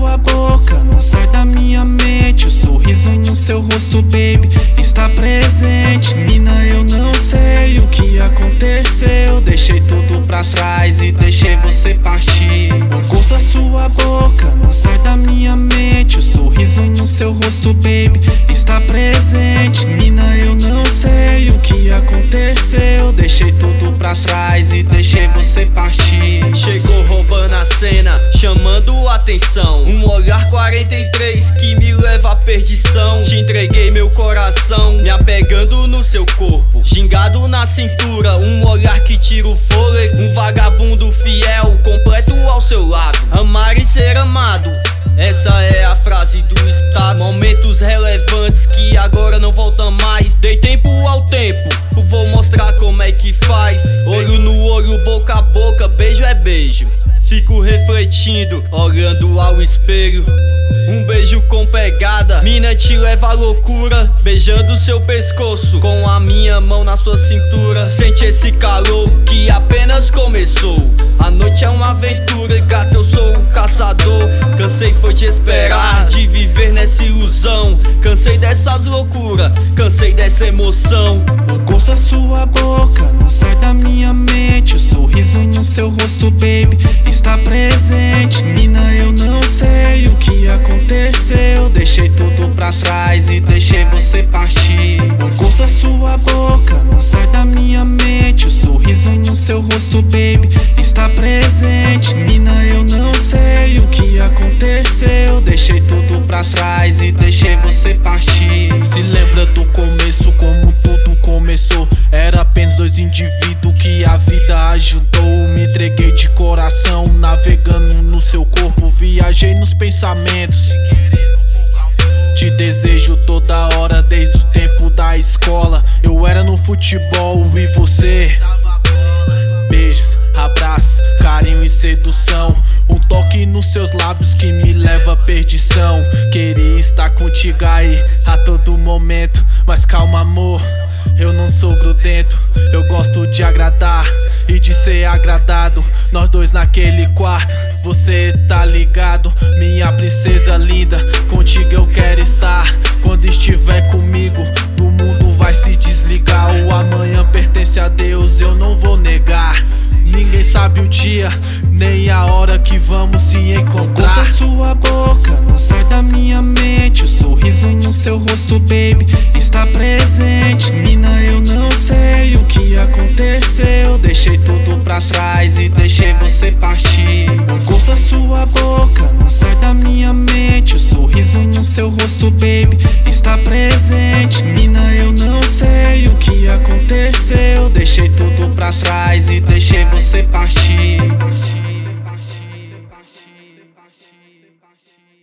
sua boca não sai da minha mente. O sorriso no seu rosto, baby, está presente. Mina, eu não sei o que aconteceu. Deixei tudo pra trás e deixei você partir. O gosto da sua boca não sai da minha mente. O sorriso no seu rosto, baby, está presente. Mina, eu não sei o que aconteceu. Deixei tudo pra trás e deixei você partir. Chegou roubando a cena, chamando atenção. Um olhar 43 que me leva à perdição. Te entreguei meu coração, me apegando no seu corpo, gingado na cintura. Um olhar que tira o fôlego. Um vagabundo fiel, completo ao seu lado. Amar e ser amado, essa é a frase do estado. Momentos relevantes que agora não voltam mais. Dei tempo ao tempo, vou mostrar como é que faz. Olho no olho, boca a boca, beijo é beijo. Fico refletindo, olhando ao espelho. Um beijo com pegada, mina te leva à loucura. Beijando seu pescoço, com a minha mão na sua cintura. Sente esse calor que apenas começou. A noite é uma aventura, gata, eu sou o caçador. Cansei foi de esperar, de viver nessa ilusão. Cansei dessas loucuras, cansei dessa emoção. O gosto da sua boca não sai da minha mente. O sorriso no seu rosto, baby, está presente. Mina, eu não sei o que aconteceu. Deixei tudo pra trás e deixei você partir. O gosto da sua boca não sai da minha mente. O sorriso no seu rosto, baby, está presente. Mina, eu não sei o que aconteceu. Deixei tudo pra trás e deixei você partir. Se lembra do começo, como tudo começou? Era apenas dois indivíduos que a vida ajudou. Me entreguei de coração, navegando no seu corpo. Viajei nos pensamentos, te desejo toda hora, desde o tempo da escola. Eu era no futebol e você. Beijos, abraços, carinho e sedução. Um toque nos seus lábios que me leva à perdição. Queria estar contigo aí a todo momento, mas calma, amor, eu não sou grudento. Eu gosto de agradar e de ser agradado. Nós dois naquele quarto, você tá ligado? Minha princesa linda, contigo eu quero estar. Quando estiver comigo, do mundo vai se desligar. O amanhã pertence a Deus, eu não vou negar. Ninguém sabe o dia, nem a hora que vamos se encontrar. O gosto da sua boca não sai da minha mente. O sorriso no seu rosto, baby, está presente. Mina, eu não sei o que aconteceu. Deixei tudo pra trás e deixei você partir. O gosto da sua boca não sai da minha mente. O sorriso no seu rosto, baby, está presente. Mina, eu não sei o que aconteceu. Deixei tudo pra trás e deixei você partir.